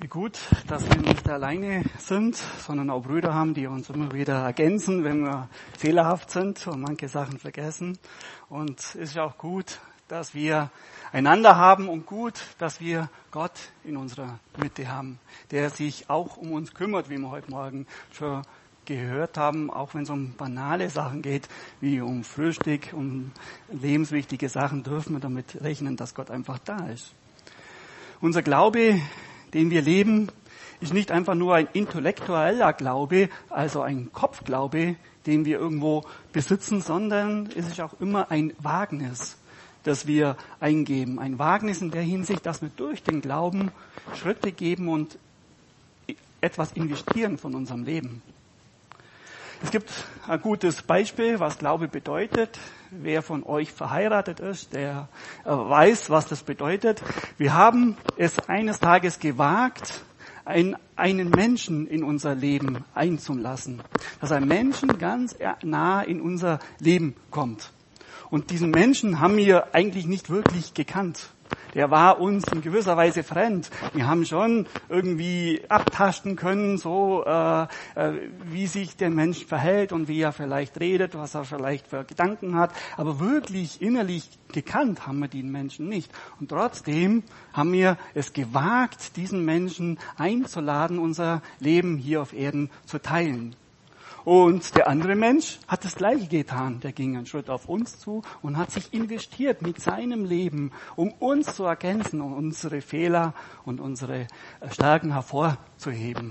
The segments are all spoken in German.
Wie gut, dass wir nicht alleine sind, sondern auch Brüder haben, die uns immer wieder ergänzen, wenn wir fehlerhaft sind und manche Sachen vergessen. Und es ist auch gut, dass wir einander haben und gut, dass wir Gott in unserer Mitte haben, der sich auch um uns kümmert, wie wir heute Morgen schon gehört haben, auch wenn es um banale Sachen geht, wie um Frühstück, um lebenswichtige Sachen, dürfen wir damit rechnen, dass Gott einfach da ist. Unser Glaube, den wir leben, ist nicht einfach nur ein intellektueller Glaube, also ein Kopfglaube, den wir irgendwo besitzen, sondern es ist auch immer ein Wagnis, das wir eingeben. Ein Wagnis in der Hinsicht, dass wir durch den Glauben Schritte geben und etwas investieren von unserem Leben. Es gibt ein gutes Beispiel, was Glaube bedeutet. Wer von euch verheiratet ist, der weiß, was das bedeutet. Wir haben es eines Tages gewagt, einen Menschen in unser Leben einzulassen. Dass ein Menschen ganz nah in unser Leben kommt. Und diesen Menschen haben wir eigentlich nicht wirklich gekannt. Der war uns in gewisser Weise fremd. Wir haben schon irgendwie abtasten können, so wie sich der Mensch verhält und wie er vielleicht redet, was er vielleicht für Gedanken hat. Aber wirklich innerlich gekannt haben wir den Menschen nicht. Und trotzdem haben wir es gewagt, diesen Menschen einzuladen, unser Leben hier auf Erden zu teilen. Und der andere Mensch hat das Gleiche getan. Der ging einen Schritt auf uns zu und hat sich investiert mit seinem Leben, um uns zu ergänzen und unsere Fehler und unsere Stärken hervorzuheben.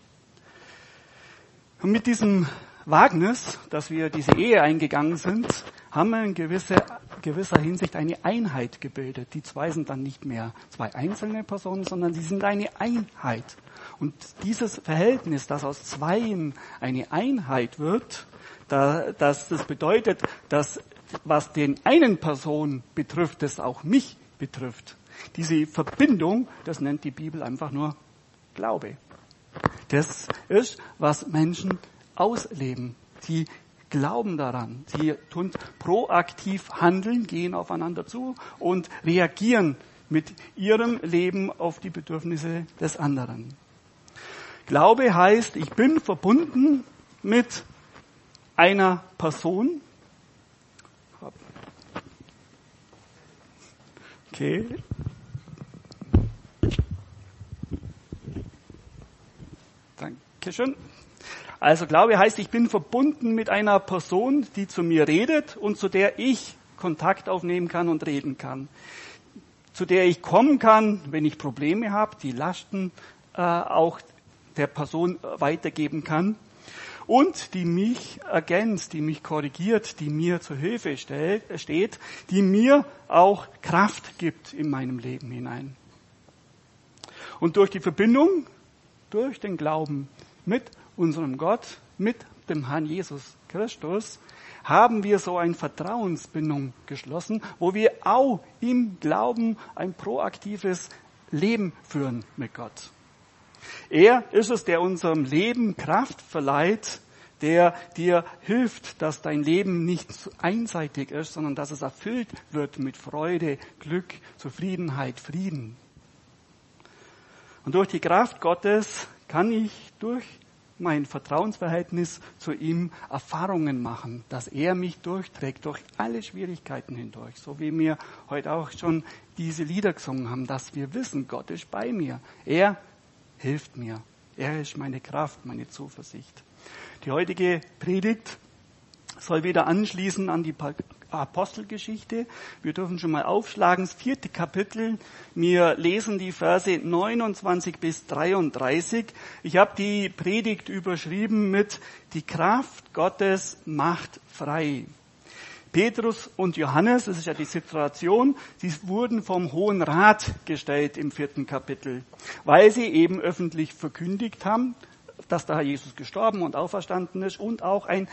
Und mit diesem Wagnis, dass wir diese Ehe eingegangen sind, haben wir in gewisser Hinsicht eine Einheit gebildet. Die zwei sind dann nicht mehr zwei einzelne Personen, sondern sie sind eine Einheit. Und dieses Verhältnis, das aus Zweien eine Einheit wird, das bedeutet, dass was den einen Person betrifft, das auch mich betrifft. Diese Verbindung, das nennt die Bibel einfach nur Glaube. Das ist, was Menschen ausleben. Sie glauben daran. Sie tun proaktiv handeln, gehen aufeinander zu und reagieren mit ihrem Leben auf die Bedürfnisse des anderen. Glaube heißt, ich bin verbunden mit einer Person. Okay. Dankeschön. Also Glaube heißt, ich bin verbunden mit einer Person, die zu mir redet und zu der ich Kontakt aufnehmen kann und reden kann. Zu der ich kommen kann, wenn ich Probleme habe, die Lasten auch der Person weitergeben kann und die mich ergänzt, die mich korrigiert, die mir zur Hilfe steht, die mir auch Kraft gibt in meinem Leben hinein. Und durch die Verbindung, durch den Glauben mit unserem Gott, mit dem Herrn Jesus Christus, haben wir so eine Vertrauensbindung geschlossen, wo wir auch im Glauben ein proaktives Leben führen mit Gott. Er ist es, der unserem Leben Kraft verleiht, der dir hilft, dass dein Leben nicht einseitig ist, sondern dass es erfüllt wird mit Freude, Glück, Zufriedenheit, Frieden. Und durch die Kraft Gottes kann ich durch mein Vertrauensverhältnis zu ihm Erfahrungen machen, dass er mich durchträgt durch alle Schwierigkeiten hindurch. So wie wir heute auch schon diese Lieder gesungen haben, dass wir wissen, Gott ist bei mir. Er hilft mir. Er ist meine Kraft, meine Zuversicht. Die heutige Predigt soll wieder anschließen an die Apostelgeschichte. Wir dürfen schon mal aufschlagen, das 4. Kapitel. Wir lesen die Verse 29 bis 33. Ich habe die Predigt überschrieben mit Die Kraft Gottes macht frei. Petrus und Johannes, das ist ja die Situation, sie wurden vom Hohen Rat gestellt im 4. Kapitel, weil sie eben öffentlich verkündigt haben, dass der Herr Jesus gestorben und auferstanden ist und auch ein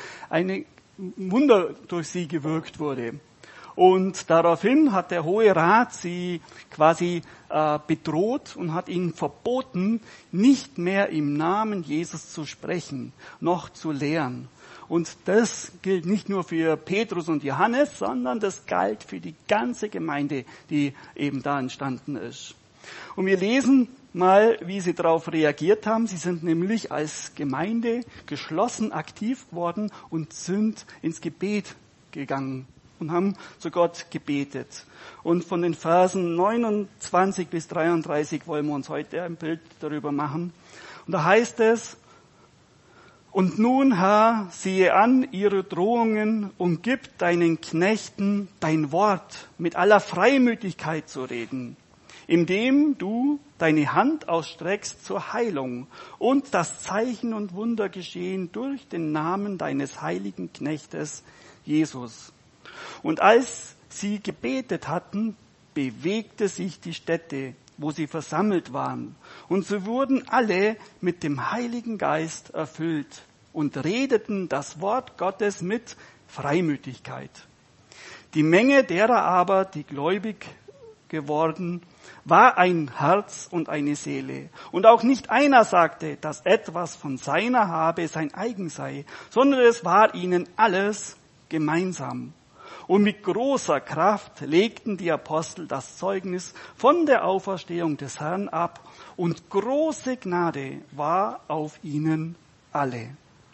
Wunder durch sie gewirkt wurde. Und daraufhin hat der Hohe Rat sie quasi bedroht und hat ihnen verboten, nicht mehr im Namen Jesus zu sprechen, noch zu lehren. Und das gilt nicht nur für Petrus und Johannes, sondern das galt für die ganze Gemeinde, die eben da entstanden ist. Und wir lesen mal, wie sie darauf reagiert haben. Sie sind nämlich als Gemeinde geschlossen aktiv geworden und sind ins Gebet gegangen und haben zu Gott gebetet. Und von den Versen 29 bis 33 wollen wir uns heute ein Bild darüber machen. Und da heißt es: Und nun, Herr, siehe an ihre Drohungen und gib deinen Knechten dein Wort mit aller Freimütigkeit zu reden, indem du deine Hand ausstreckst zur Heilung und das Zeichen und Wunder geschehen durch den Namen deines heiligen Knechtes Jesus. Und als sie gebetet hatten, bewegte sich die Stätte, wo sie versammelt waren, und sie wurden alle mit dem Heiligen Geist erfüllt und redeten das Wort Gottes mit Freimütigkeit. Die Menge derer aber, die gläubig geworden, war ein Herz und eine Seele. Und auch nicht einer sagte, dass etwas von seiner Habe sein eigen sei, sondern es war ihnen alles gemeinsam. Und mit großer Kraft legten die Apostel das Zeugnis von der Auferstehung des Herrn ab, und große Gnade war auf ihnen alle.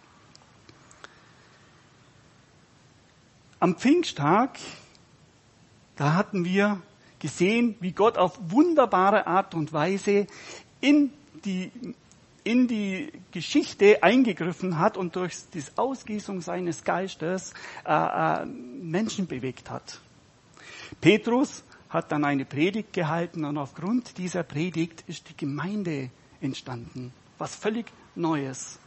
Am Pfingsttag, da hatten wir gesehen, wie Gott auf wunderbare Art und Weise in die Geschichte eingegriffen hat und durch die Ausgießung seines Geistes Menschen bewegt hat. Petrus hat dann eine Predigt gehalten, und aufgrund dieser Predigt ist die Gemeinde entstanden. Was völlig Neues.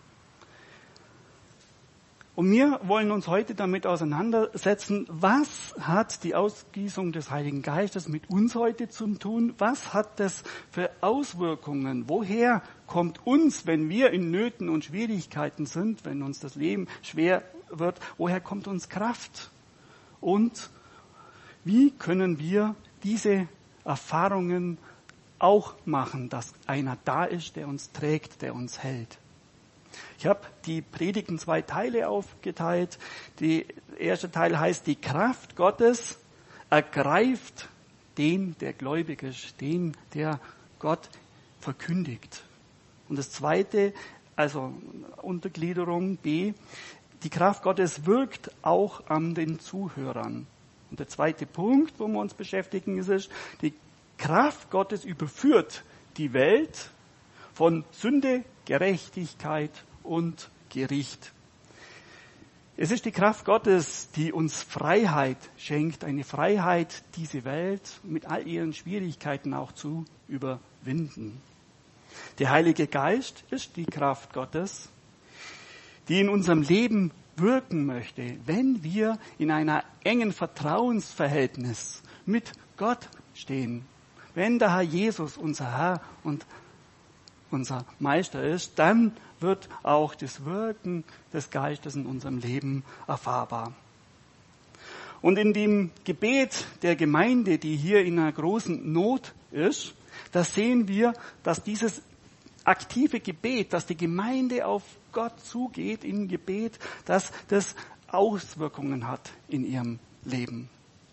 Und wir wollen uns heute damit auseinandersetzen, was hat die Ausgießung des Heiligen Geistes mit uns heute zu tun? Was hat das für Auswirkungen? Woher kommt uns, wenn wir in Nöten und Schwierigkeiten sind, wenn uns das Leben schwer wird, woher kommt uns Kraft? Und wie können wir diese Erfahrungen auch machen, dass einer da ist, der uns trägt, der uns hält? Ich habe die Predigt in 2 Teile aufgeteilt. Der erste Teil heißt, die Kraft Gottes ergreift den, der gläubig ist, den, der Gott verkündigt. Und das zweite, also Untergliederung B, die Kraft Gottes wirkt auch an den Zuhörern. Und der zweite Punkt, wo wir uns beschäftigen, ist, die Kraft Gottes überführt die Welt von Sünde, Gerechtigkeit und Gericht. Es ist die Kraft Gottes, die uns Freiheit schenkt, eine Freiheit, diese Welt mit all ihren Schwierigkeiten auch zu überwinden. Der Heilige Geist ist die Kraft Gottes, die in unserem Leben wirken möchte, wenn wir in einer engen Vertrauensverhältnis mit Gott stehen. Wenn der Herr Jesus unser Herr und unser Meister ist, dann wird auch das Wirken des Geistes in unserem Leben erfahrbar. Und in dem Gebet der Gemeinde, die hier in einer großen Not ist, da sehen wir, dass dieses aktive Gebet, dass die Gemeinde auf Gott zugeht im Gebet, dass das Auswirkungen hat in ihrem Leben.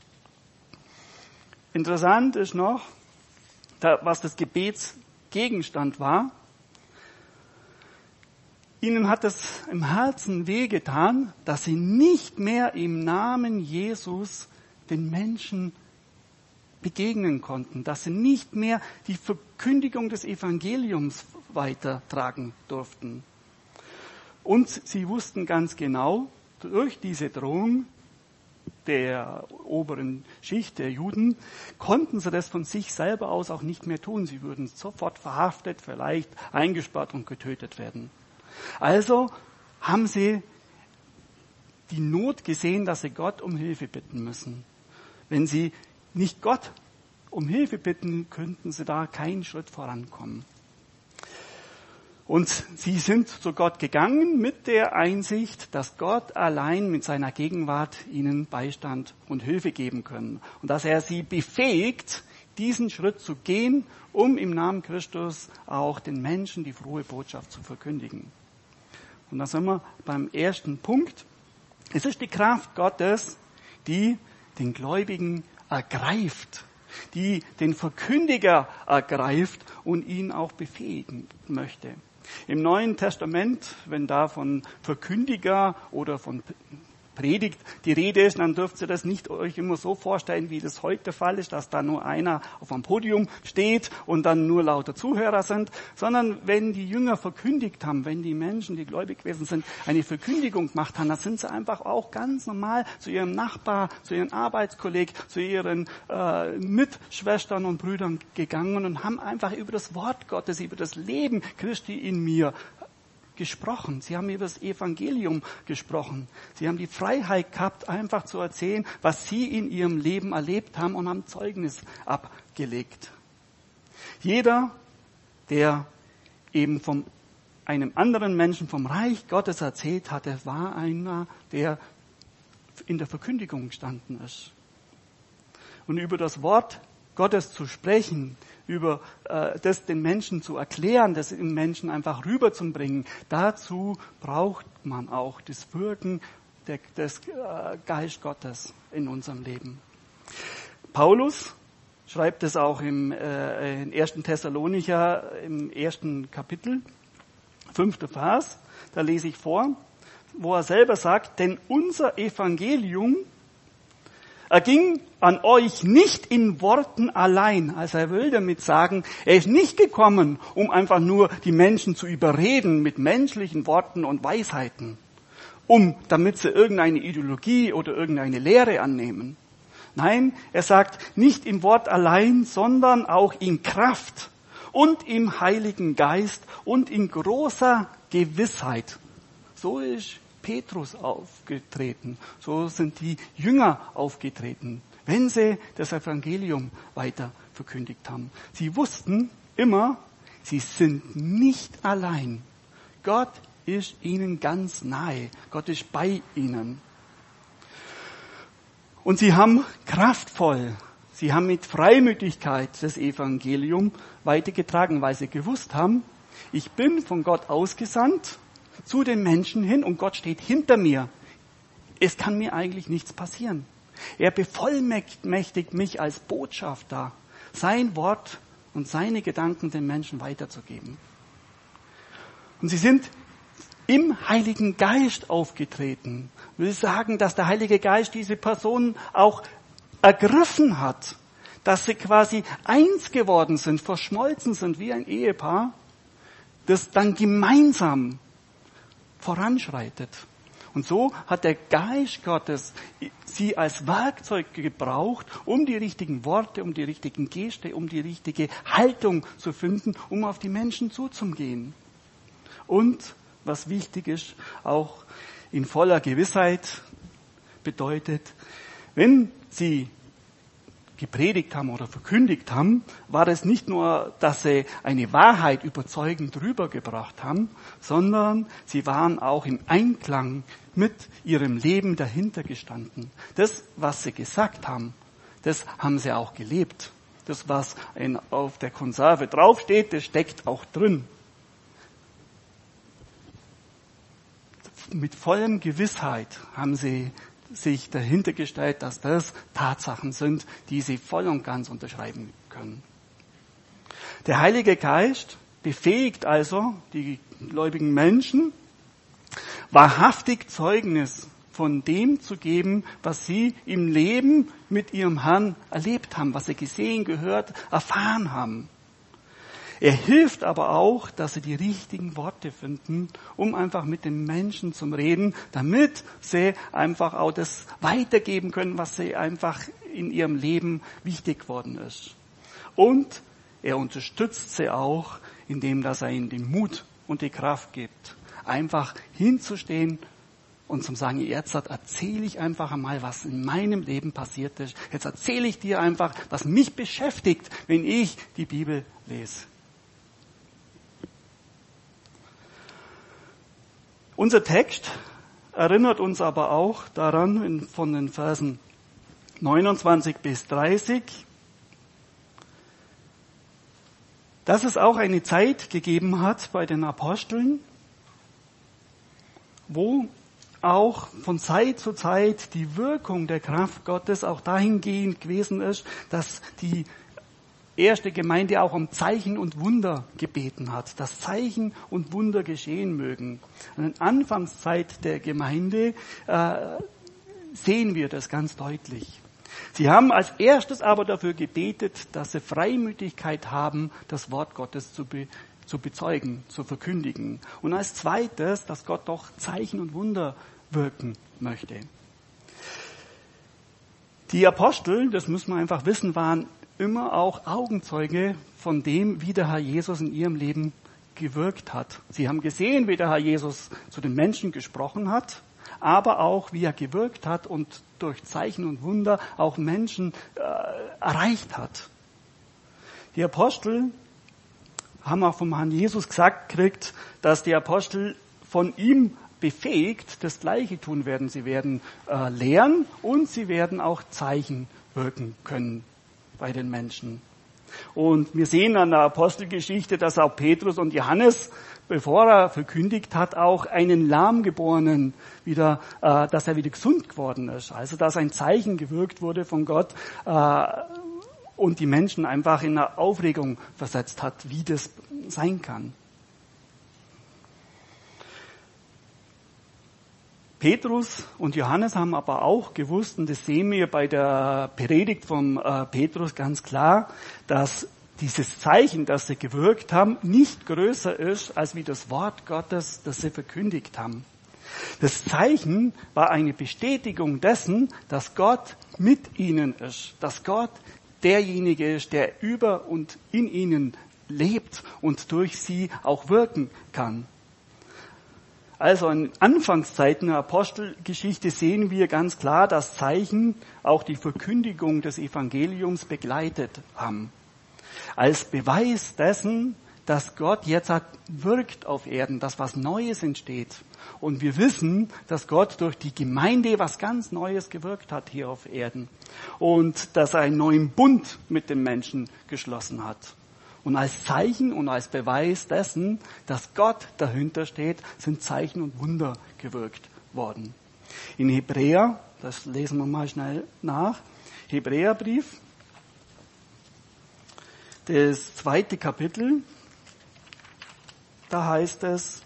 Interessant ist noch, was das Gebetsgegenstand war. Ihnen hat es im Herzen wehgetan, dass sie nicht mehr im Namen Jesus den Menschen begegnen konnten, dass sie nicht mehr die Verkündigung des Evangeliums weitertragen durften. Und sie wussten ganz genau, durch diese Drohung der oberen Schicht der Juden, konnten sie das von sich selber aus auch nicht mehr tun. Sie würden sofort verhaftet, vielleicht eingesperrt und getötet werden. Also haben sie die Not gesehen, dass sie Gott um Hilfe bitten müssen. Wenn sie nicht Gott um Hilfe bitten, könnten sie da keinen Schritt vorankommen. Und sie sind zu Gott gegangen mit der Einsicht, dass Gott allein mit seiner Gegenwart ihnen Beistand und Hilfe geben können. Und dass er sie befähigt, diesen Schritt zu gehen, um im Namen Christus auch den Menschen die frohe Botschaft zu verkündigen. Und da sind wir beim ersten Punkt. Es ist die Kraft Gottes, die den Gläubigen ergreift, die den Verkündiger ergreift und ihn auch befähigen möchte. Im Neuen Testament, wenn da von Verkündiger oder von Predigt die Rede ist, dann dürft ihr das nicht euch immer so vorstellen, wie das heute der Fall ist, dass da nur einer auf einem Podium steht und dann nur lauter Zuhörer sind, sondern wenn die Jünger verkündigt haben, wenn die Menschen, die gläubig gewesen sind, eine Verkündigung gemacht haben, dann sind sie einfach auch ganz normal zu ihrem Nachbar, zu ihren Arbeitskollegen, zu ihren Mitschwestern und Brüdern gegangen und haben einfach über das Wort Gottes, über das Leben Christi in mir gesprochen. Sie haben über das Evangelium gesprochen. Sie haben die Freiheit gehabt, einfach zu erzählen, was sie in ihrem Leben erlebt haben und haben Zeugnis abgelegt. Jeder, der eben von einem anderen Menschen vom Reich Gottes erzählt hatte, war einer, der in der Verkündigung gestanden ist. Und über das Wort Gottes zu sprechen, über das den Menschen zu erklären, das den Menschen einfach rüberzubringen, dazu braucht man auch das Wirken des Geist Gottes in unserem Leben. Paulus schreibt es auch im 1. Thessalonicher, im 1. Kapitel, 5. Vers, da lese ich vor, wo er selber sagt, denn unser Evangelium erging an euch nicht in Worten allein. Also er will damit sagen, er ist nicht gekommen, um einfach nur die Menschen zu überreden mit menschlichen Worten und Weisheiten, damit sie irgendeine Ideologie oder irgendeine Lehre annehmen. Nein, er sagt, nicht im Wort allein, sondern auch in Kraft und im Heiligen Geist und in großer Gewissheit. So ist Petrus aufgetreten. So sind die Jünger aufgetreten, wenn sie das Evangelium weiter verkündigt haben. Sie wussten immer, sie sind nicht allein. Gott ist ihnen ganz nahe. Gott ist bei ihnen. Und sie haben kraftvoll, sie haben mit Freimütigkeit das Evangelium weitergetragen, weil sie gewusst haben, ich bin von Gott ausgesandt zu den Menschen hin und Gott steht hinter mir. Es kann mir eigentlich nichts passieren. Er bevollmächtigt mich als Botschafter, sein Wort und seine Gedanken den Menschen weiterzugeben. Und sie sind im Heiligen Geist aufgetreten. Will sagen, dass der Heilige Geist diese Person auch ergriffen hat, dass sie quasi eins geworden sind, verschmolzen sind wie ein Ehepaar, das dann gemeinsam voranschreitet. Und so hat der Geist Gottes sie als Werkzeug gebraucht, um die richtigen Worte, um die richtigen Geste, um die richtige Haltung zu finden, um auf die Menschen zuzugehen. Und, was wichtig ist, auch in voller Gewissheit bedeutet, wenn sie gepredigt haben oder verkündigt haben, war es nicht nur, dass sie eine Wahrheit überzeugend rübergebracht haben, sondern sie waren auch im Einklang mit ihrem Leben dahinter gestanden. Das, was sie gesagt haben, das haben sie auch gelebt. Das, was auf der Konserve draufsteht, das steckt auch drin. Mit vollem Gewissheit haben sie sich dahinter gestellt, dass das Tatsachen sind, die sie voll und ganz unterschreiben können. Der Heilige Geist befähigt also die gläubigen Menschen, wahrhaftig Zeugnis von dem zu geben, was sie im Leben mit ihrem Herrn erlebt haben, was sie gesehen, gehört, erfahren haben. Er hilft aber auch, dass sie die richtigen Worte finden, um einfach mit den Menschen zu reden, damit sie einfach auch das weitergeben können, was sie einfach in ihrem Leben wichtig geworden ist. Und er unterstützt sie auch, indem dass er ihnen den Mut und die Kraft gibt, einfach hinzustehen und zu sagen, jetzt erzähle ich einfach einmal, was in meinem Leben passiert ist. Jetzt erzähle ich dir einfach, was mich beschäftigt, wenn ich die Bibel lese. Unser Text erinnert uns aber auch daran, von den Versen 29 bis 30, dass es auch eine Zeit gegeben hat bei den Aposteln, wo auch von Zeit zu Zeit die Wirkung der Kraft Gottes auch dahingehend gewesen ist, dass die erste Gemeinde auch um Zeichen und Wunder gebeten hat, dass Zeichen und Wunder geschehen mögen. In der Anfangszeit der Gemeinde sehen wir das ganz deutlich. Sie haben als erstes aber dafür gebetet, dass sie Freimütigkeit haben, das Wort Gottes zu bezeugen, zu verkündigen. Und als zweites, dass Gott doch Zeichen und Wunder wirken möchte. Die Apostel, das müssen wir einfach wissen, waren immer auch Augenzeuge von dem, wie der Herr Jesus in ihrem Leben gewirkt hat. Sie haben gesehen, wie der Herr Jesus zu den Menschen gesprochen hat, aber auch, wie er gewirkt hat und durch Zeichen und Wunder auch Menschen erreicht hat. Die Apostel haben auch vom Herrn Jesus gesagt gekriegt, dass die Apostel von ihm befähigt das Gleiche tun werden. Sie werden lehren und sie werden auch Zeichen wirken können bei den Menschen. Und wir sehen an der Apostelgeschichte, dass auch Petrus und Johannes, bevor er verkündigt hat, auch einen Lahmgeborenen wieder, dass er wieder gesund geworden ist. Also, dass ein Zeichen gewirkt wurde von Gott und die Menschen einfach in eine Aufregung versetzt hat, wie das sein kann. Petrus und Johannes haben aber auch gewusst, und das sehen wir bei der Predigt von Petrus ganz klar, dass dieses Zeichen, das sie gewirkt haben, nicht größer ist, als wie das Wort Gottes, das sie verkündigt haben. Das Zeichen war eine Bestätigung dessen, dass Gott mit ihnen ist, dass Gott derjenige ist, der über und in ihnen lebt und durch sie auch wirken kann. Also in Anfangszeiten der Apostelgeschichte sehen wir ganz klar, dass Zeichen auch die Verkündigung des Evangeliums begleitet haben. Als Beweis dessen, dass Gott jetzt wirkt auf Erden, dass was Neues entsteht. Und wir wissen, dass Gott durch die Gemeinde was ganz Neues gewirkt hat hier auf Erden. Und dass er einen neuen Bund mit den Menschen geschlossen hat. Und als Zeichen und als Beweis dessen, dass Gott dahinter steht, sind Zeichen und Wunder gewirkt worden. In Hebräer, das lesen wir mal schnell nach, Hebräerbrief, das 2. Kapitel, da heißt es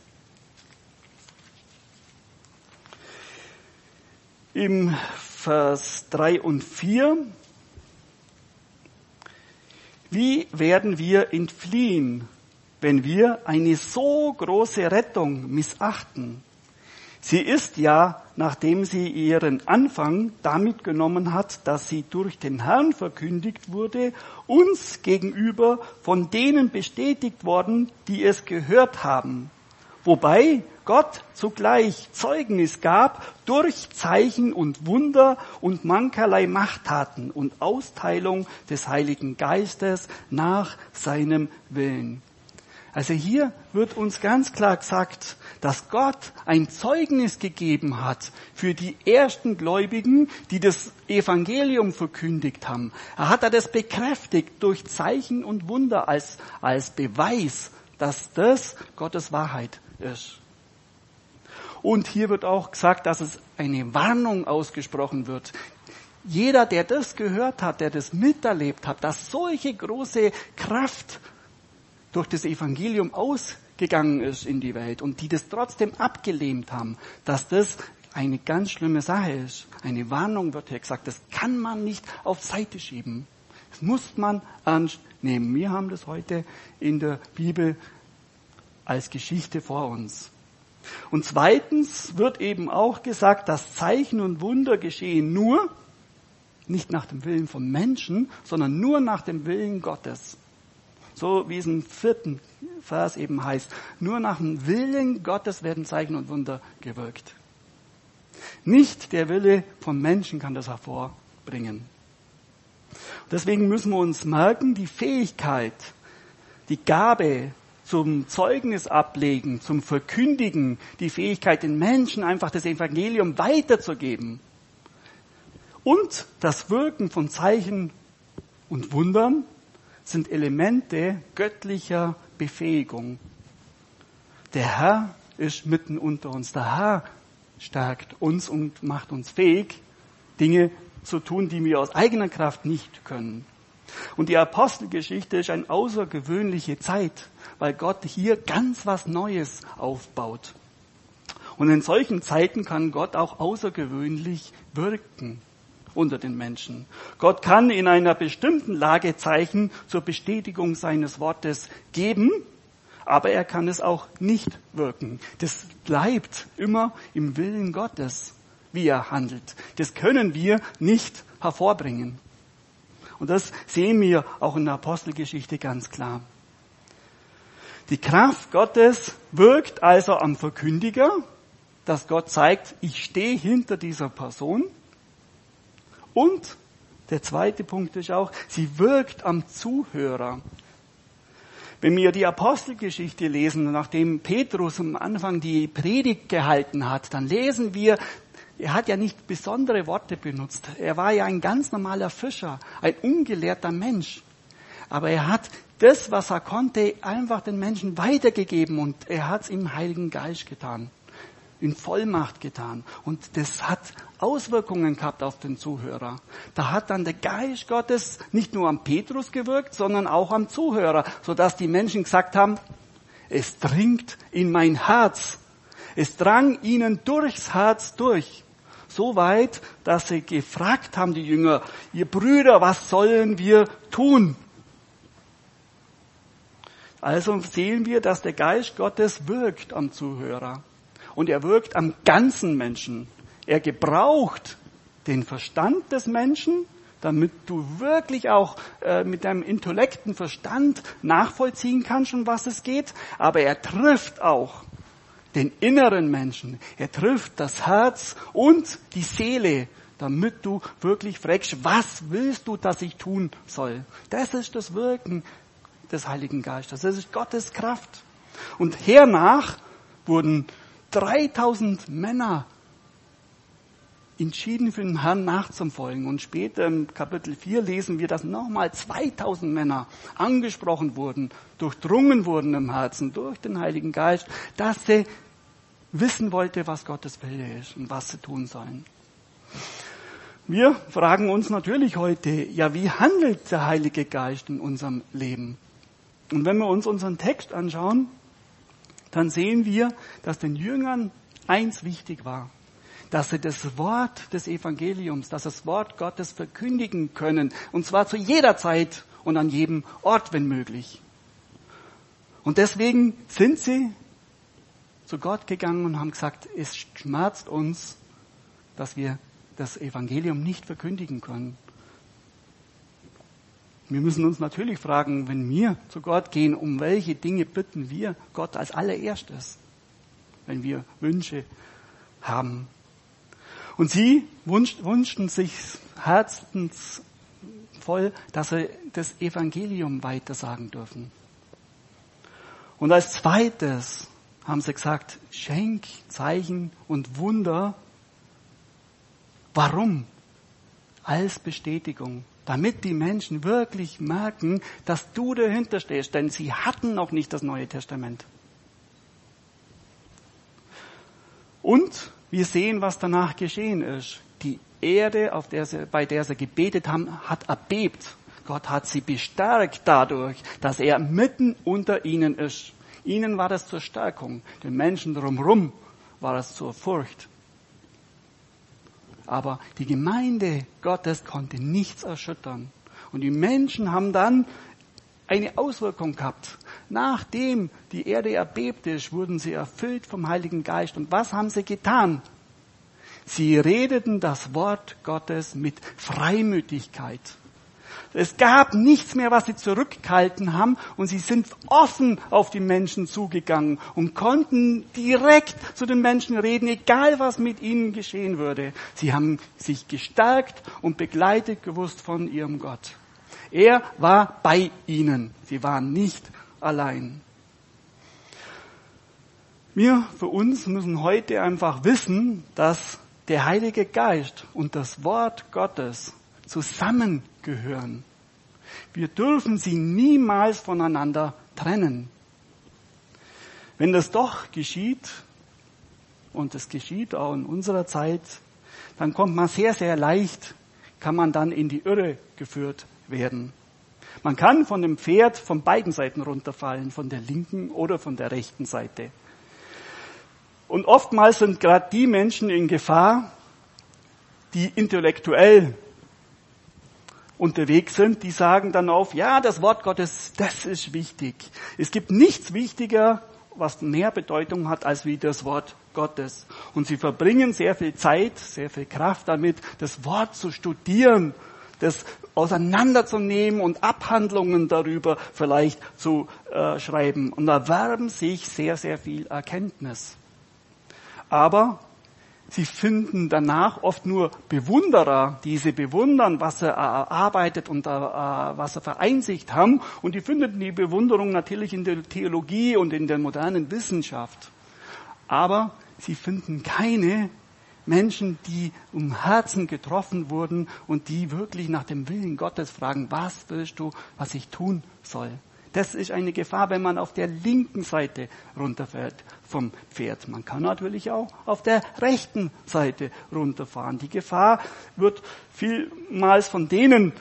im Vers 3 und 4, wie werden wir entfliehen, wenn wir eine so große Rettung missachten? Sie ist ja, nachdem sie ihren Anfang damit genommen hat, dass sie durch den Herrn verkündigt wurde, uns gegenüber von denen bestätigt worden, die es gehört haben. Wobei Gott zugleich Zeugnis gab durch Zeichen und Wunder und mancherlei Machttaten und Austeilung des Heiligen Geistes nach seinem Willen. Also hier wird uns ganz klar gesagt, dass Gott ein Zeugnis gegeben hat für die ersten Gläubigen, die das Evangelium verkündigt haben. Er hat das bekräftigt durch Zeichen und Wunder als Beweis, dass das Gottes Wahrheit ist. Und hier wird auch gesagt, dass es eine Warnung ausgesprochen wird. Jeder, der das gehört hat, der das miterlebt hat, dass solche große Kraft durch das Evangelium ausgegangen ist in die Welt und die das trotzdem abgelehnt haben, dass das eine ganz schlimme Sache ist. Eine Warnung wird hier gesagt, das kann man nicht auf Seite schieben. Das muss man ernst nehmen. Wir haben das heute in der Bibel als Geschichte vor uns. Und zweitens wird eben auch gesagt, dass Zeichen und Wunder geschehen nur, nicht nach dem Willen von Menschen, sondern nur nach dem Willen Gottes. So wie es im 4. Vers eben heißt, nur nach dem Willen Gottes werden Zeichen und Wunder gewirkt. Nicht der Wille von Menschen kann das hervorbringen. Deswegen müssen wir uns merken, die Fähigkeit, die Gabe zum Zeugnis ablegen, zum Verkündigen, die Fähigkeit, den Menschen einfach das Evangelium weiterzugeben und das Wirken von Zeichen und Wundern sind Elemente göttlicher Befähigung. Der Herr ist mitten unter uns. Der Herr stärkt uns und macht uns fähig, Dinge zu tun, die wir aus eigener Kraft nicht können. Und die Apostelgeschichte ist eine außergewöhnliche Zeit, weil Gott hier ganz was Neues aufbaut. Und in solchen Zeiten kann Gott auch außergewöhnlich wirken unter den Menschen. Gott kann in einer bestimmten Lage Zeichen zur Bestätigung seines Wortes geben, aber er kann es auch nicht wirken. Das bleibt immer im Willen Gottes, wie er handelt. Das können wir nicht hervorbringen. Und das sehen wir auch in der Apostelgeschichte ganz klar. Die Kraft Gottes wirkt also am Verkündiger, dass Gott zeigt, ich stehe hinter dieser Person. Und der zweite Punkt ist auch, sie wirkt am Zuhörer. Wenn wir die Apostelgeschichte lesen, nachdem Petrus am Anfang die Predigt gehalten hat, dann lesen wir, er hat ja nicht besondere Worte benutzt. Er war ja ein ganz normaler Fischer, ein ungelehrter Mensch. Aber er hat das, was er konnte, einfach den Menschen weitergegeben und er hat es im Heiligen Geist getan, in Vollmacht getan. Und das hat Auswirkungen gehabt auf den Zuhörer. Da hat dann der Geist Gottes nicht nur am Petrus gewirkt, sondern auch am Zuhörer, sodass die Menschen gesagt haben, es dringt in mein Herz. Es drang ihnen durchs Herz durch. So weit, dass sie gefragt haben, die Jünger, ihr Brüder, was sollen wir tun? Also sehen wir, dass der Geist Gottes wirkt am Zuhörer. Und er wirkt am ganzen Menschen. Er gebraucht den Verstand des Menschen, damit du wirklich auch mit deinem intellekten Verstand nachvollziehen kannst, um was es geht. Aber er trifft auch den inneren Menschen. Er trifft das Herz und die Seele, damit du wirklich fragst, was willst du, dass ich tun soll? Das ist das Wirken des Heiligen Geistes. Das ist Gottes Kraft. Und hernach wurden 3000 Männer entschieden für den Herrn nachzufolgen. Und später im Kapitel 4 lesen wir, dass nochmal 2000 Männer angesprochen wurden, durchdrungen wurden im Herzen durch den Heiligen Geist, dass sie wissen wollte, was Gottes Wille ist und was sie tun sollen. Wir fragen uns natürlich heute, ja, wie handelt der Heilige Geist in unserem Leben? Und wenn wir uns unseren Text anschauen, dann sehen wir, dass den Jüngern eins wichtig war, dass sie das Wort des Evangeliums, dass das Wort Gottes verkündigen können, und zwar zu jeder Zeit und an jedem Ort, wenn möglich. Und deswegen sind sie zu Gott gegangen und haben gesagt, es schmerzt uns, dass wir das Evangelium nicht verkündigen können. Wir müssen uns natürlich fragen, wenn wir zu Gott gehen, um welche Dinge bitten wir Gott als allererstes, wenn wir Wünsche haben. Und sie wünschten sich herzensvoll, dass sie das Evangelium weitersagen dürfen. Und als zweites haben sie gesagt, Schenk Zeichen und Wunder. Warum? Als Bestätigung. Damit die Menschen wirklich merken, dass du dahinter stehst. Denn sie hatten noch nicht das Neue Testament. Und wir sehen, was danach geschehen ist. Die Erde, bei der sie gebetet haben, hat erbebt. Gott hat sie bestärkt dadurch, dass er mitten unter ihnen ist. Ihnen war das zur Stärkung. Den Menschen drumherum war das zur Furcht. Aber die Gemeinde Gottes konnte nichts erschüttern. Und die Menschen haben dann eine Auswirkung gehabt. Nachdem die Erde erbebt ist, wurden sie erfüllt vom Heiligen Geist. Und was haben sie getan? Sie redeten das Wort Gottes mit Freimütigkeit. Es gab nichts mehr, was sie zurückgehalten haben, und sie sind offen auf die Menschen zugegangen und konnten direkt zu den Menschen reden, egal was mit ihnen geschehen würde. Sie haben sich gestärkt und begleitet gewusst von ihrem Gott. Er war bei ihnen. Sie waren nicht allein. Wir für uns müssen heute einfach wissen, dass der Heilige Geist und das Wort Gottes zusammengehören. Wir dürfen sie niemals voneinander trennen. Wenn das doch geschieht, und es geschieht auch in unserer Zeit, dann kommt man sehr, sehr leicht, kann man dann in die Irre geführt werden. Man kann von dem Pferd von beiden Seiten runterfallen, von der linken oder von der rechten Seite. Und oftmals sind gerade die Menschen in Gefahr, die intellektuell unterwegs sind, die sagen dann auf, ja, das Wort Gottes, das ist wichtig. Es gibt nichts wichtiger, was mehr Bedeutung hat, als wie das Wort Gottes. Und sie verbringen sehr viel Zeit, sehr viel Kraft damit, das Wort zu studieren, das auseinanderzunehmen und Abhandlungen darüber vielleicht zu schreiben und erwerben sich sehr, sehr viel Erkenntnis. Aber sie finden danach oft nur Bewunderer, die sie bewundern, was er erarbeitet und was er für Einsicht haben. Und die finden die Bewunderung natürlich in der Theologie und in der modernen Wissenschaft. Aber sie finden keine Menschen, die um Herzen getroffen wurden und die wirklich nach dem Willen Gottes fragen, was willst du, was ich tun soll? Das ist eine Gefahr, wenn man auf der linken Seite runterfährt vom Pferd. Man kann natürlich auch auf der rechten Seite runterfahren. Die Gefahr wird vielmals von denen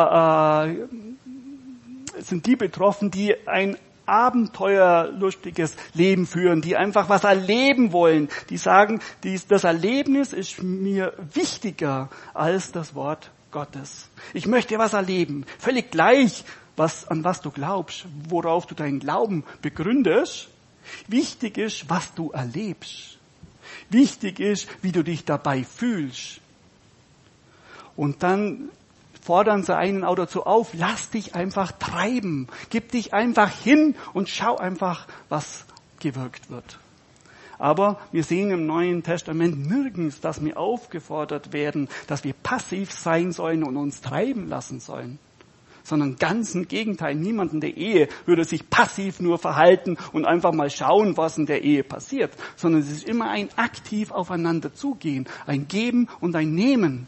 sind die betroffen, die ein abenteuerlustiges Leben führen, die einfach was erleben wollen, die sagen, das Erlebnis ist mir wichtiger als das Wort Gottes. Ich möchte was erleben, völlig gleich, an was du glaubst, worauf du deinen Glauben begründest. Wichtig ist, was du erlebst. Wichtig ist, wie du dich dabei fühlst. Und dann fordern sie einen auch dazu auf, lass dich einfach treiben. Gib dich einfach hin und schau einfach, was gewirkt wird. Aber wir sehen im Neuen Testament nirgends, dass wir aufgefordert werden, dass wir passiv sein sollen und uns treiben lassen sollen. Sondern ganz im Gegenteil, niemand in der Ehe würde sich passiv nur verhalten und einfach mal schauen, was in der Ehe passiert. Sondern es ist immer ein aktiv aufeinander zugehen, ein Geben und ein Nehmen.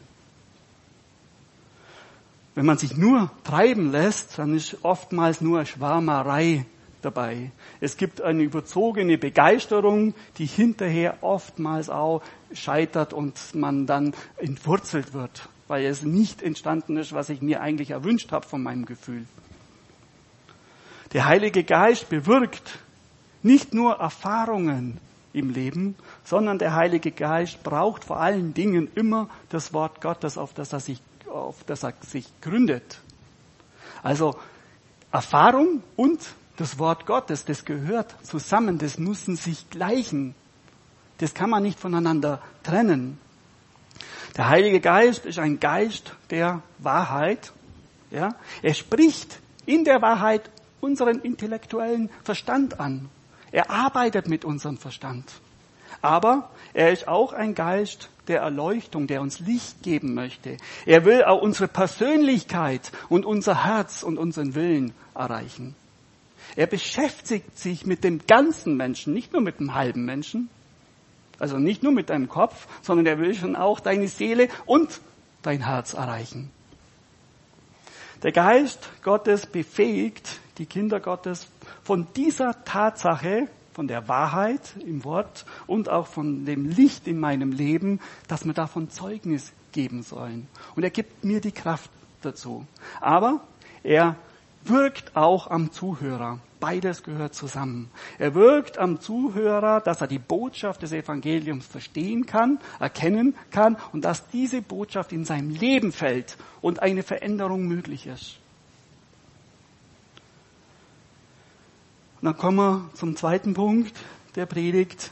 Wenn man sich nur treiben lässt, dann ist oftmals nur Schwärmerei dabei. Es gibt eine überzogene Begeisterung, die hinterher oftmals auch scheitert und man dann entwurzelt wird, weil es nicht entstanden ist, was ich mir eigentlich erwünscht habe von meinem Gefühl. Der Heilige Geist bewirkt nicht nur Erfahrungen im Leben, sondern der Heilige Geist braucht vor allen Dingen immer das Wort Gottes, auf das er sich gründet. Also Erfahrung und das Wort Gottes, das gehört zusammen, das müssen sich gleichen. Das kann man nicht voneinander trennen. Der Heilige Geist ist ein Geist der Wahrheit. Ja? Er spricht in der Wahrheit unseren intellektuellen Verstand an. Er arbeitet mit unserem Verstand. Aber er ist auch ein Geist der Erleuchtung, der uns Licht geben möchte. Er will auch unsere Persönlichkeit und unser Herz und unseren Willen erreichen. Er beschäftigt sich mit dem ganzen Menschen, nicht nur mit dem halben Menschen. Also nicht nur mit deinem Kopf, sondern er will schon auch deine Seele und dein Herz erreichen. Der Geist Gottes befähigt die Kinder Gottes von dieser Tatsache, von der Wahrheit im Wort und auch von dem Licht in meinem Leben, dass wir davon Zeugnis geben sollen. Und er gibt mir die Kraft dazu. Aber er wirkt auch am Zuhörer. Beides gehört zusammen. Er wirkt am Zuhörer, dass er die Botschaft des Evangeliums verstehen kann, erkennen kann und dass diese Botschaft in seinem Leben fällt und eine Veränderung möglich ist. Und dann kommen wir zum zweiten Punkt der Predigt.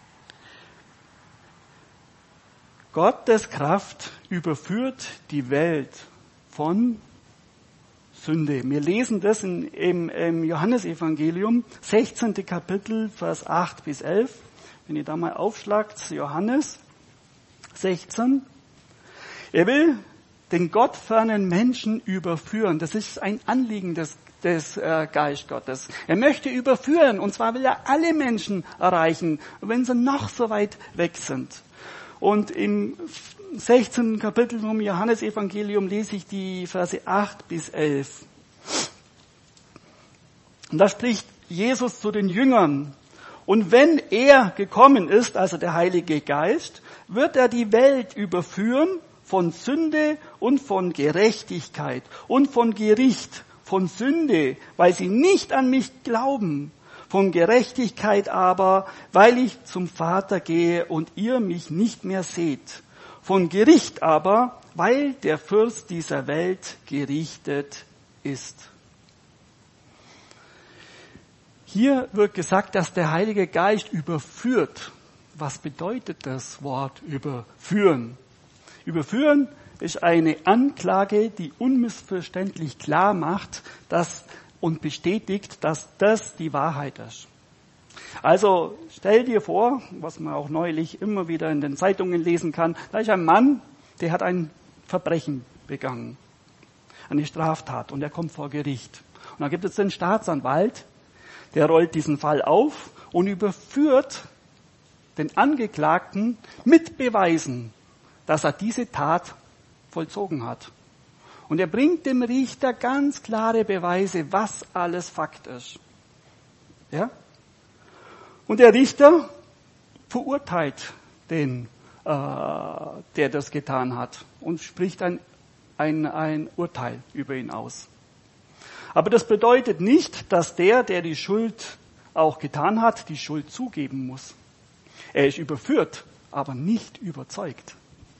Gottes Kraft überführt die Welt von Sünde. Wir lesen das im Johannesevangelium, 16. Kapitel, Vers 8 bis 11. Wenn ihr da mal aufschlagt, Johannes 16. Er will den gottfernen Menschen überführen. Das ist ein Anliegen des Geist Gottes. Er möchte überführen, und zwar will er alle Menschen erreichen, wenn sie noch so weit weg sind. Und im 16. Kapitel vom Johannesevangelium lese ich die Verse 8 bis 11. Und da spricht Jesus zu den Jüngern Und wenn er gekommen ist, also der Heilige Geist, wird er die Welt überführen von Sünde und von Gerechtigkeit und von Gericht. Von Sünde, weil sie nicht an mich glauben. Von Gerechtigkeit aber, weil ich zum Vater gehe und ihr mich nicht mehr seht. Von Gericht aber, weil der Fürst dieser Welt gerichtet ist. Hier wird gesagt, dass der Heilige Geist überführt. Was bedeutet das Wort überführen? Überführen ist eine Anklage, die unmissverständlich klar macht, und bestätigt, dass das die Wahrheit ist. Also stell dir vor, was man auch neulich immer wieder in den Zeitungen lesen kann, da ist ein Mann, der hat ein Verbrechen begangen, eine Straftat, und er kommt vor Gericht. Und dann gibt es den Staatsanwalt, der rollt diesen Fall auf und überführt den Angeklagten mit Beweisen, dass er diese Tat vollzogen hat. Und er bringt dem Richter ganz klare Beweise, was alles Fakt ist. Ja? Und der Richter verurteilt den, der das getan hat, und spricht ein Urteil über ihn aus. Aber das bedeutet nicht, dass der die Schuld auch getan hat, die Schuld zugeben muss. Er ist überführt, aber nicht überzeugt.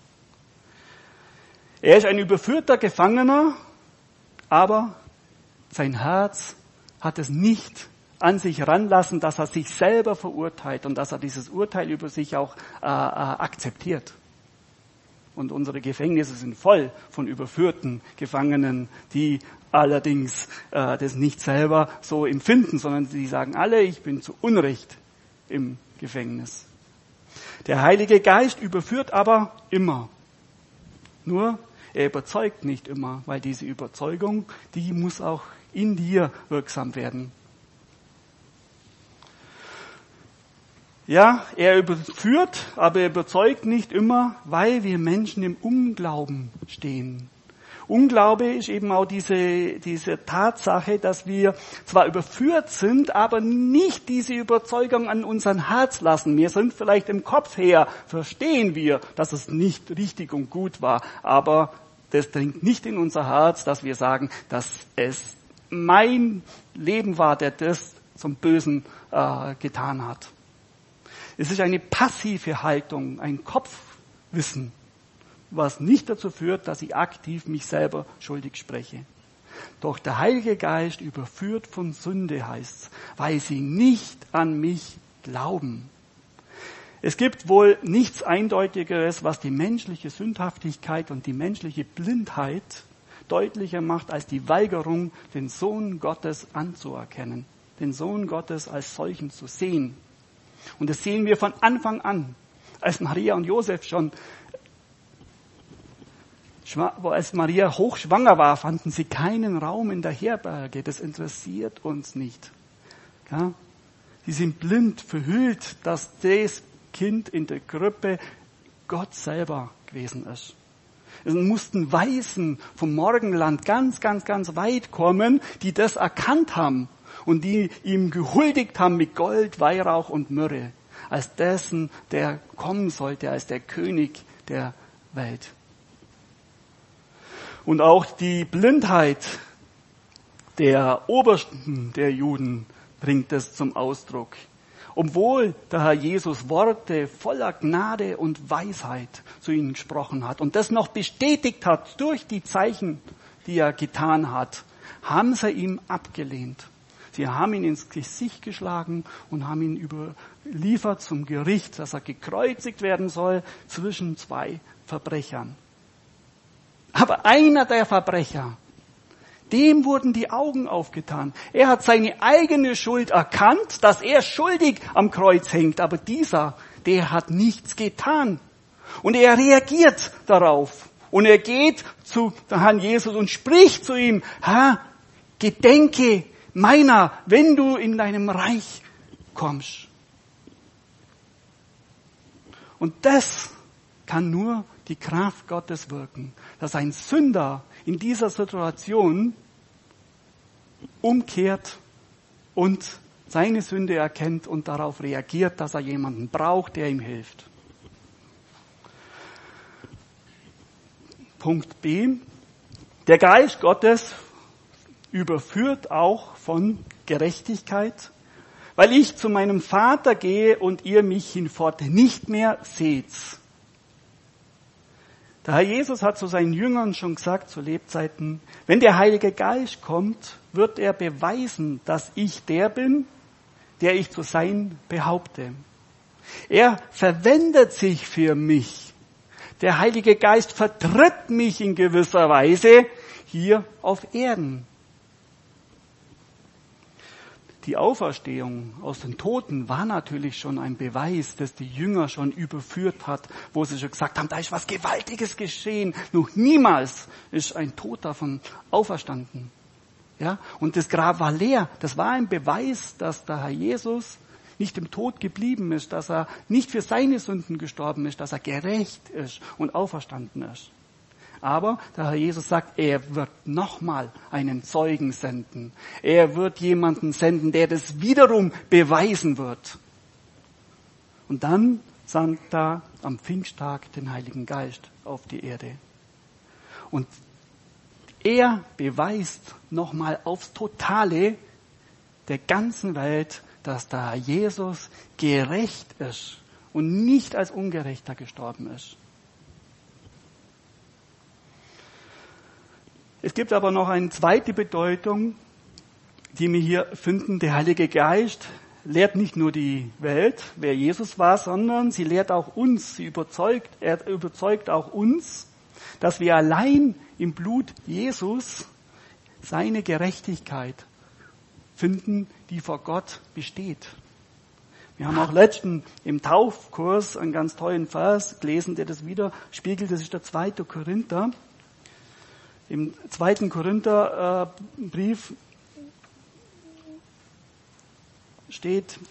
Er ist ein überführter Gefangener, aber sein Herz hat es nicht an sich ranlassen, dass er sich selber verurteilt und dass er dieses Urteil über sich auch akzeptiert. Und unsere Gefängnisse sind voll von überführten Gefangenen, die allerdings das nicht selber so empfinden, sondern die sagen alle, ich bin zu Unrecht im Gefängnis. Der Heilige Geist überführt aber immer. Nur er überzeugt nicht immer, weil diese Überzeugung, die muss auch in dir wirksam werden. Ja, er überführt, aber er überzeugt nicht immer, weil wir Menschen im Unglauben stehen. Unglaube ist eben auch diese Tatsache, dass wir zwar überführt sind, aber nicht diese Überzeugung an unseren Herz lassen. Wir sind vielleicht im Kopf her, verstehen wir, dass es nicht richtig und gut war, aber das dringt nicht in unser Herz, dass wir sagen, dass es mein Leben war, der das zum Bösen getan hat. Es ist eine passive Haltung, ein Kopfwissen, was nicht dazu führt, dass ich aktiv mich selber schuldig spreche. Doch der Heilige Geist überführt von Sünde, heißt's, weil sie nicht an mich glauben. Es gibt wohl nichts Eindeutigeres, was die menschliche Sündhaftigkeit und die menschliche Blindheit deutlicher macht, als die Weigerung, den Sohn Gottes anzuerkennen, den Sohn Gottes als solchen zu sehen. Und das sehen wir von Anfang an, als Maria und Josef als Maria hochschwanger war, fanden sie keinen Raum in der Herberge. Das interessiert uns nicht. Ja? Sie sind blind, verhüllt, dass das Kind in der Krippe Gott selber gewesen ist. Es mussten Weisen vom Morgenland ganz, ganz, ganz weit kommen, die das erkannt haben und die ihm gehuldigt haben mit Gold, Weihrauch und Myrrhe, als dessen, der kommen sollte, als der König der Welt. Und auch die Blindheit der Obersten der Juden bringt es zum Ausdruck. Obwohl der Herr Jesus Worte voller Gnade und Weisheit zu ihnen gesprochen hat und das noch bestätigt hat durch die Zeichen, die er getan hat, haben sie ihm abgelehnt. Sie haben ihn ins Gesicht geschlagen und haben ihn überliefert zum Gericht, dass er gekreuzigt werden soll zwischen zwei Verbrechern. Aber einer der Verbrecher, dem wurden die Augen aufgetan. Er hat seine eigene Schuld erkannt, dass er schuldig am Kreuz hängt. Aber dieser, der hat nichts getan. Und er reagiert darauf. Und er geht zu Herrn Jesus und spricht zu ihm, Herr, gedenke meiner, wenn du in deinem Reich kommst. Und das kann nur die Kraft Gottes wirken, dass ein Sünder in dieser Situation umkehrt und seine Sünde erkennt und darauf reagiert, dass er jemanden braucht, der ihm hilft. Punkt B. Der Geist Gottes überführt auch von Gerechtigkeit, weil ich zu meinem Vater gehe und ihr mich hinfort nicht mehr seht. Der Herr Jesus hat zu seinen Jüngern schon gesagt, zu Lebzeiten, wenn der Heilige Geist kommt, wird er beweisen, dass ich der bin, der ich zu sein behaupte. Er verwendet sich für mich. Der Heilige Geist vertritt mich in gewisser Weise hier auf Erden. Die Auferstehung aus den Toten war natürlich schon ein Beweis, das die Jünger schon überführt hat, wo sie schon gesagt haben, da ist was Gewaltiges geschehen. Noch niemals ist ein Toter davon auferstanden. Ja? Und das Grab war leer. Das war ein Beweis, dass der Herr Jesus nicht im Tod geblieben ist, dass er nicht für seine Sünden gestorben ist, dass er gerecht ist und auferstanden ist. Aber der Herr Jesus sagt, er wird nochmal einen Zeugen senden. Er wird jemanden senden, der das wiederum beweisen wird. Und dann sandt er am Pfingsttag den Heiligen Geist auf die Erde. Und er beweist nochmal aufs Totale der ganzen Welt, dass der Herr Jesus gerecht ist und nicht als Ungerechter gestorben ist. Es gibt aber noch eine zweite Bedeutung, die wir hier finden. Der Heilige Geist lehrt nicht nur die Welt, wer Jesus war, sondern sie lehrt auch uns, er überzeugt auch uns, dass wir allein im Blut Jesus seine Gerechtigkeit finden, die vor Gott besteht. Wir haben auch letztens im Taufkurs einen ganz tollen Vers gelesen, der das widerspiegelt. Das ist der 2. Korinther. Im 2. Korintherbrief steht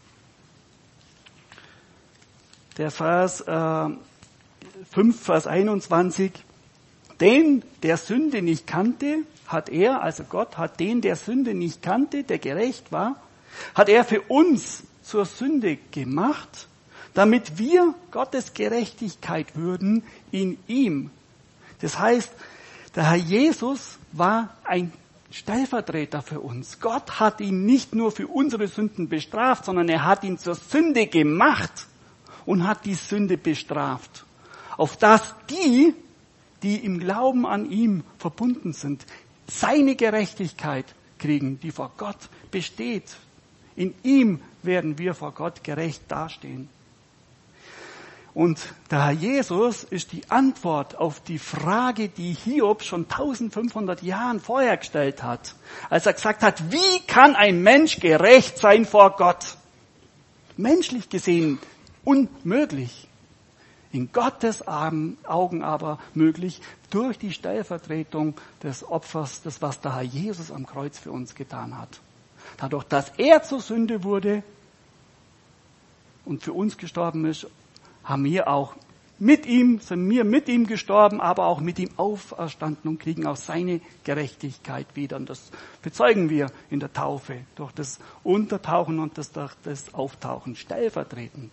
der Vers 5, Vers 21. Den, der Sünde nicht kannte, hat er, also Gott hat den, der Sünde nicht kannte, der gerecht war, hat er für uns zur Sünde gemacht, damit wir Gottes Gerechtigkeit würden in ihm. Das heißt, der Herr Jesus war ein Stellvertreter für uns. Gott hat ihn nicht nur für unsere Sünden bestraft, sondern er hat ihn zur Sünde gemacht und hat die Sünde bestraft. Auf dass die im Glauben an ihm verbunden sind, seine Gerechtigkeit kriegen, die vor Gott besteht. In ihm werden wir vor Gott gerecht dastehen. Und der Herr Jesus ist die Antwort auf die Frage, die Hiob schon 1500 Jahren vorher gestellt hat, als er gesagt hat, wie kann ein Mensch gerecht sein vor Gott? Menschlich gesehen unmöglich. In Gottes Augen aber möglich durch die Stellvertretung des Opfers, das was der Herr Jesus am Kreuz für uns getan hat. Dadurch, dass er zur Sünde wurde und für uns gestorben ist, sind wir mit ihm gestorben, aber auch mit ihm auferstanden und kriegen auch seine Gerechtigkeit wieder. Und das bezeugen wir in der Taufe durch das Untertauchen und durch das Auftauchen stellvertretend.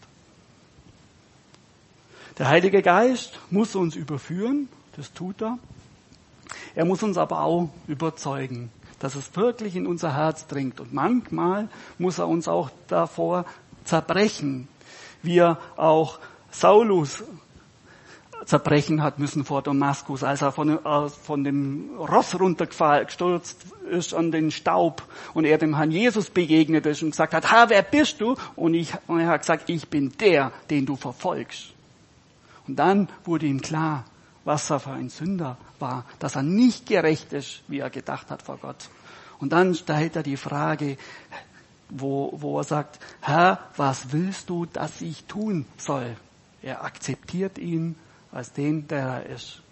Der Heilige Geist muss uns überführen, das tut er. Er muss uns aber auch überzeugen, dass es wirklich in unser Herz dringt. Und manchmal muss er uns auch davor zerbrechen, wie er auch Saulus zerbrechen hat müssen vor Damaskus, als er von dem Ross runtergestürzt ist an den Staub und er dem Herrn Jesus begegnet ist und gesagt hat, Herr, wer bist du? Und er hat gesagt, ich bin der, den du verfolgst. Und dann wurde ihm klar, was er für ein Sünder war, dass er nicht gerecht ist, wie er gedacht hat vor Gott. Und dann stellt er die Frage, wo er sagt, Herr, was willst du, dass ich tun soll? Er akzeptiert ihn als den, der er ist.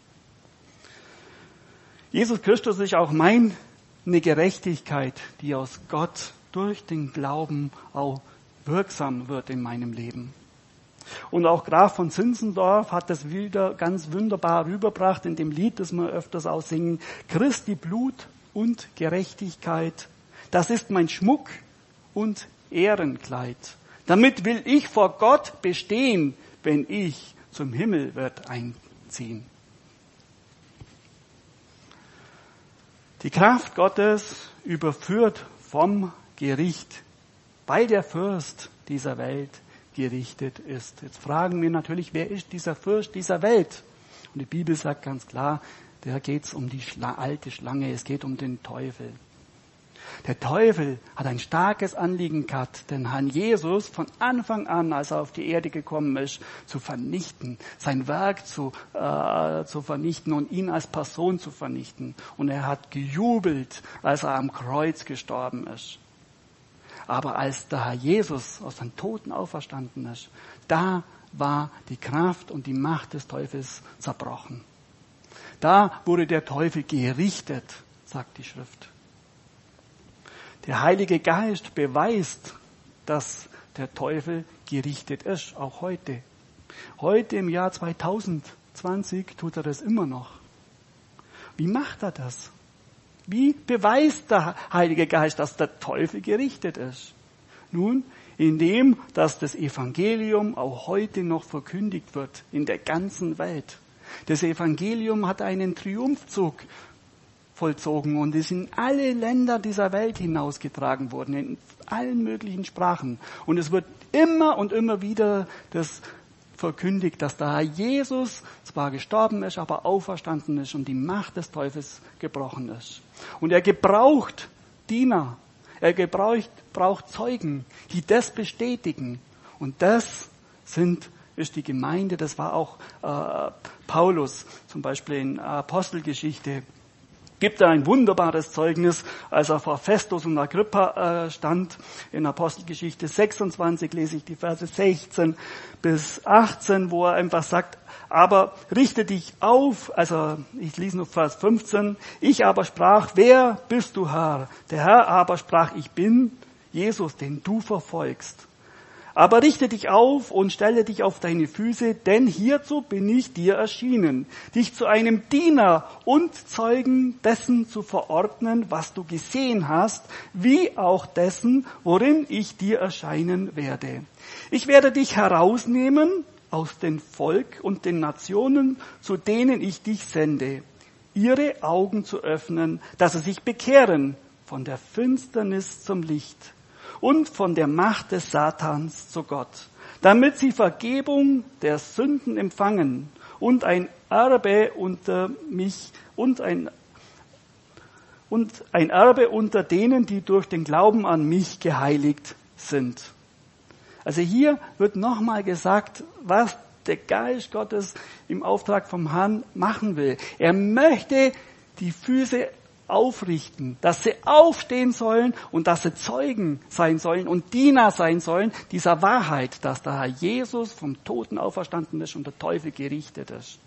Jesus Christus ist auch meine Gerechtigkeit, die aus Gott durch den Glauben auch wirksam wird in meinem Leben. Und auch Graf von Zinzendorf hat das wieder ganz wunderbar rübergebracht in dem Lied, das wir öfters auch singen. Christi Blut und Gerechtigkeit, das ist mein Schmuck und Ehrenkleid. Damit will ich vor Gott bestehen, wenn ich zum Himmel wird einziehen. Die Kraft Gottes überführt vom Gericht, weil der Fürst dieser Welt gerichtet ist. Jetzt fragen wir natürlich, wer ist dieser Fürst dieser Welt? Und die Bibel sagt ganz klar, da geht es um die alte Schlange, es geht um den Teufel. Der Teufel hat ein starkes Anliegen gehabt, den Herrn Jesus von Anfang an, als er auf die Erde gekommen ist, zu vernichten, sein Werk zu vernichten und ihn als Person zu vernichten. Und er hat gejubelt, als er am Kreuz gestorben ist. Aber als der Herr Jesus aus den Toten auferstanden ist, da war die Kraft und die Macht des Teufels zerbrochen. Da wurde der Teufel gerichtet, sagt die Schrift. Der Heilige Geist beweist, dass der Teufel gerichtet ist, auch heute. Heute im Jahr 2020 tut er das immer noch. Wie macht er das? Wie beweist der Heilige Geist, dass der Teufel gerichtet ist? Nun, indem, dass das Evangelium auch heute noch verkündigt wird in der ganzen Welt. Das Evangelium hat einen Triumphzug vollzogen und ist in alle Länder dieser Welt hinausgetragen worden, in allen möglichen Sprachen. Und es wird immer und immer wieder das verkündigt, dass der Herr Jesus zwar gestorben ist, aber auferstanden ist und die Macht des Teufels gebrochen ist. Und er gebraucht Diener, er braucht Zeugen, die das bestätigen. Und das ist die Gemeinde, das war auch Paulus, zum Beispiel in Apostelgeschichte. Gibt er ein wunderbares Zeugnis, als er vor Festus und Agrippa stand. In Apostelgeschichte 26 lese ich die Verse 16 bis 18, wo er einfach sagt, aber richte dich auf, also ich lese nur Vers 15, ich aber sprach, wer bist du, Herr? Der Herr aber sprach, ich bin Jesus, den du verfolgst. Aber richte dich auf und stelle dich auf deine Füße, denn hierzu bin ich dir erschienen, dich zu einem Diener und Zeugen dessen zu verordnen, was du gesehen hast, wie auch dessen, worin ich dir erscheinen werde. Ich werde dich herausnehmen aus dem Volk und den Nationen, zu denen ich dich sende, ihre Augen zu öffnen, dass sie sich bekehren von der Finsternis zum Licht und von der Macht des Satans zu Gott, damit sie Vergebung der Sünden empfangen und ein Erbe unter denen, die durch den Glauben an mich geheiligt sind. Also hier wird nochmal gesagt, was der Geist Gottes im Auftrag vom Herrn machen will. Er möchte die Füße aufrichten, dass sie aufstehen sollen und dass sie Zeugen sein sollen und Diener sein sollen dieser Wahrheit, dass der Herr Jesus vom Toten auferstanden ist und der Teufel gerichtet ist.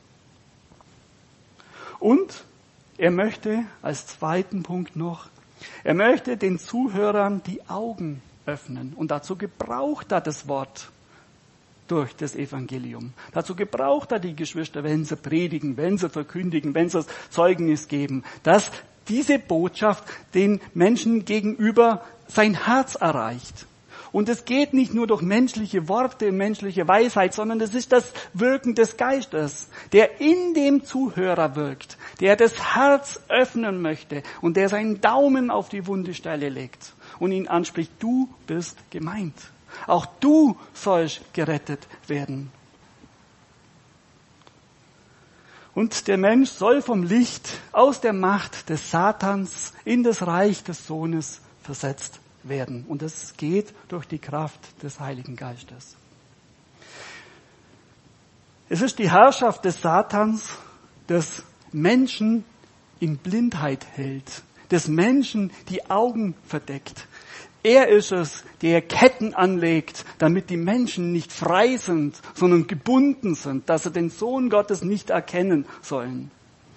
Und er möchte als zweiten Punkt noch, er möchte den Zuhörern die Augen öffnen und dazu gebraucht er das Wort durch das Evangelium. Dazu gebraucht er die Geschwister, wenn sie predigen, wenn sie verkündigen, wenn sie Zeugnis geben, dass diese Botschaft den Menschen gegenüber sein Herz erreicht. Und es geht nicht nur durch menschliche Worte, menschliche Weisheit, sondern es ist das Wirken des Geistes, der in dem Zuhörer wirkt, der das Herz öffnen möchte und der seinen Daumen auf die wunde Stelle legt und ihn anspricht, du bist gemeint. Auch du sollst gerettet werden. Und der Mensch soll vom Licht aus der Macht des Satans in das Reich des Sohnes versetzt werden. Und das geht durch die Kraft des Heiligen Geistes. Es ist die Herrschaft des Satans, des Menschen in Blindheit hält, des Menschen die Augen verdeckt. Er ist es, der Ketten anlegt, damit die Menschen nicht frei sind, sondern gebunden sind, dass sie den Sohn Gottes nicht erkennen sollen.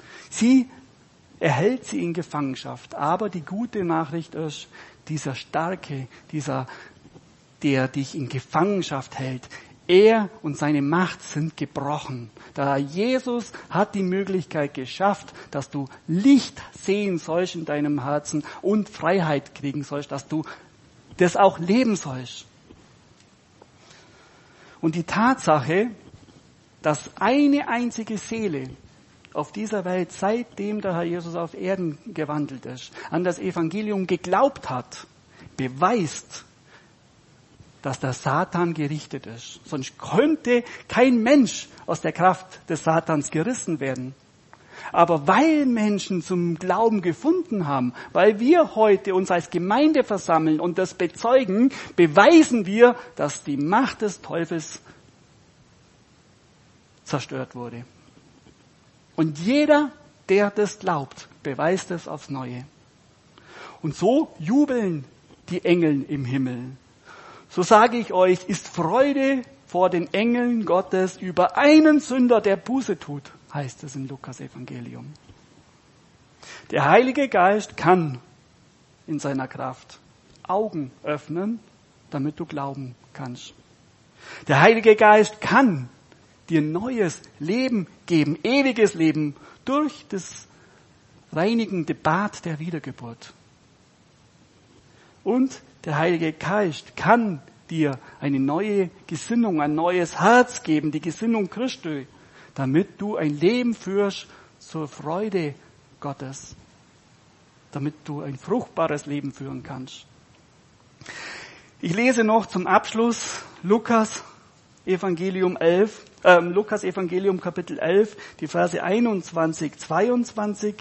Er hält sie in Gefangenschaft. Aber die gute Nachricht ist, dieser Starke, der dich in Gefangenschaft hält, er und seine Macht sind gebrochen. Da Jesus hat die Möglichkeit geschafft, dass du Licht sehen sollst in deinem Herzen und Freiheit kriegen sollst, dass du das auch leben sollst. Und die Tatsache, dass eine einzige Seele auf dieser Welt, seitdem der Herr Jesus auf Erden gewandelt ist, an das Evangelium geglaubt hat, beweist, dass der Satan gerichtet ist. Sonst könnte kein Mensch aus der Kraft des Satans gerissen werden. Aber weil Menschen zum Glauben gefunden haben, weil wir heute uns als Gemeinde versammeln und das bezeugen, beweisen wir, dass die Macht des Teufels zerstört wurde. Und jeder, der das glaubt, beweist es aufs Neue. Und so jubeln die Engel im Himmel. So sage ich euch, ist Freude vor den Engeln Gottes über einen Sünder, der Buße tut, heißt es im Lukas-Evangelium. Der Heilige Geist kann in seiner Kraft Augen öffnen, damit du glauben kannst. Der Heilige Geist kann dir neues Leben geben, ewiges Leben, durch das reinigende Bad der Wiedergeburt. Und der Heilige Geist kann dir eine neue Gesinnung, ein neues Herz geben, die Gesinnung Christi, damit du ein Leben führst zur Freude Gottes, damit du ein fruchtbares Leben führen kannst. Ich lese noch zum Abschluss Lukas Evangelium Kapitel 11, die Verse 21, 22.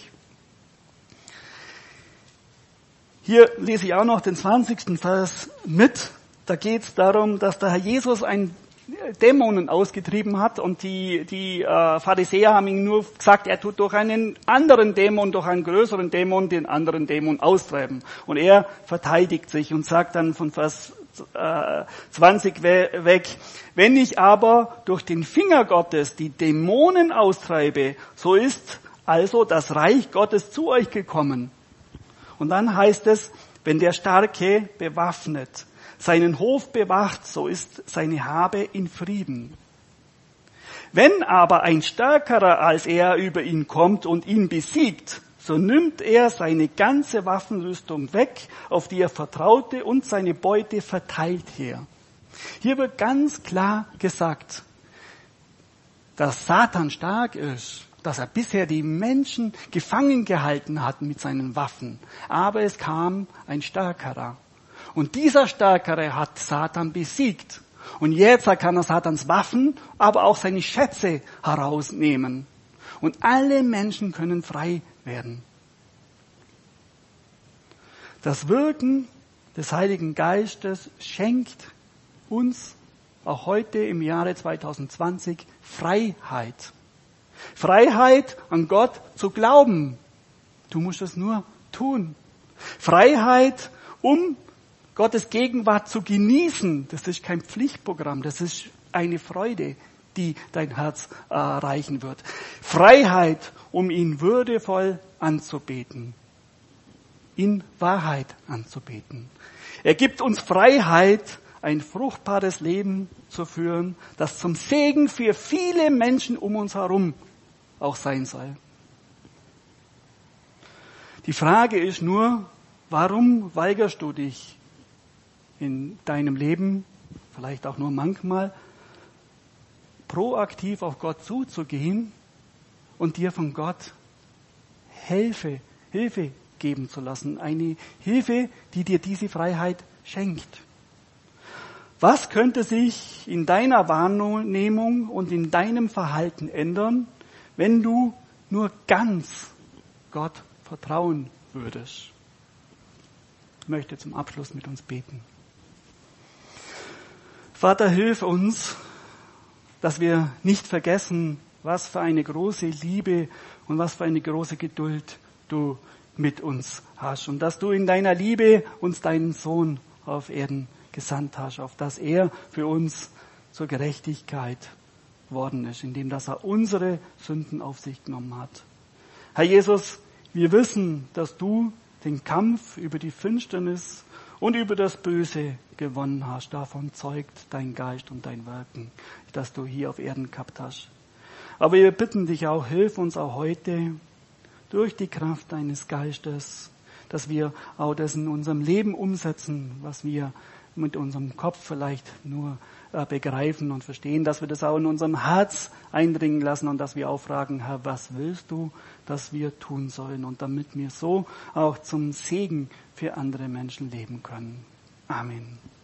Hier lese ich auch noch den 20. Vers mit. Da geht es darum, dass der Herr Jesus einen Dämonen ausgetrieben hat und die Pharisäer haben ihm nur gesagt, er tut durch einen anderen Dämon, durch einen größeren Dämon, den anderen Dämon austreiben. Und er verteidigt sich und sagt dann von Vers 20 weg, wenn ich aber durch den Finger Gottes die Dämonen austreibe, so ist also das Reich Gottes zu euch gekommen. Und dann heißt es, wenn der Starke bewaffnet seinen Hof bewacht, so ist seine Habe in Frieden. Wenn aber ein Stärkerer als er über ihn kommt und ihn besiegt, so nimmt er seine ganze Waffenrüstung weg, auf die er vertraute, und seine Beute verteilt her. Hier wird ganz klar gesagt, dass Satan stark ist, dass er bisher die Menschen gefangen gehalten hat mit seinen Waffen. Aber es kam ein Stärkerer. Und dieser Stärkere hat Satan besiegt. Und jetzt kann er Satans Waffen, aber auch seine Schätze herausnehmen. Und alle Menschen können frei werden. Das Wirken des Heiligen Geistes schenkt uns auch heute im Jahre 2020 Freiheit. Freiheit, an Gott zu glauben. Du musst es nur tun. Freiheit, um Gottes Gegenwart zu genießen. Das ist kein Pflichtprogramm, das ist eine Freude, die dein Herz erreichen wird. Freiheit, um ihn würdevoll anzubeten. In Wahrheit anzubeten. Er gibt uns Freiheit, ein fruchtbares Leben zu führen, das zum Segen für viele Menschen um uns herum auch sein soll. Die Frage ist nur, warum weigerst du dich in deinem Leben, vielleicht auch nur manchmal, proaktiv auf Gott zuzugehen und dir von Gott Hilfe geben zu lassen. Eine Hilfe, die dir diese Freiheit schenkt. Was könnte sich in deiner Wahrnehmung und in deinem Verhalten ändern, wenn du nur ganz Gott vertrauen würdest? Ich möchte zum Abschluss mit uns beten. Vater, hilf uns, dass wir nicht vergessen, was für eine große Liebe und was für eine große Geduld du mit uns hast. Und dass du in deiner Liebe uns deinen Sohn auf Erden gesandt hast, auf dass er für uns zur Gerechtigkeit worden ist, indem dass er unsere Sünden auf sich genommen hat. Herr Jesus, wir wissen, dass du den Kampf über die Finsternis und über das Böse gewonnen hast. Davon zeugt dein Geist und dein Wirken, das du hier auf Erden gehabt hast. Aber wir bitten dich auch, hilf uns auch heute durch die Kraft deines Geistes, dass wir auch das in unserem Leben umsetzen, was wir mit unserem Kopf vielleicht nur begreifen und verstehen, dass wir das auch in unserem Herz eindringen lassen und dass wir auch fragen, Herr, was willst du, dass wir tun sollen? Und damit wir so auch zum Segen für andere Menschen leben können. Amen.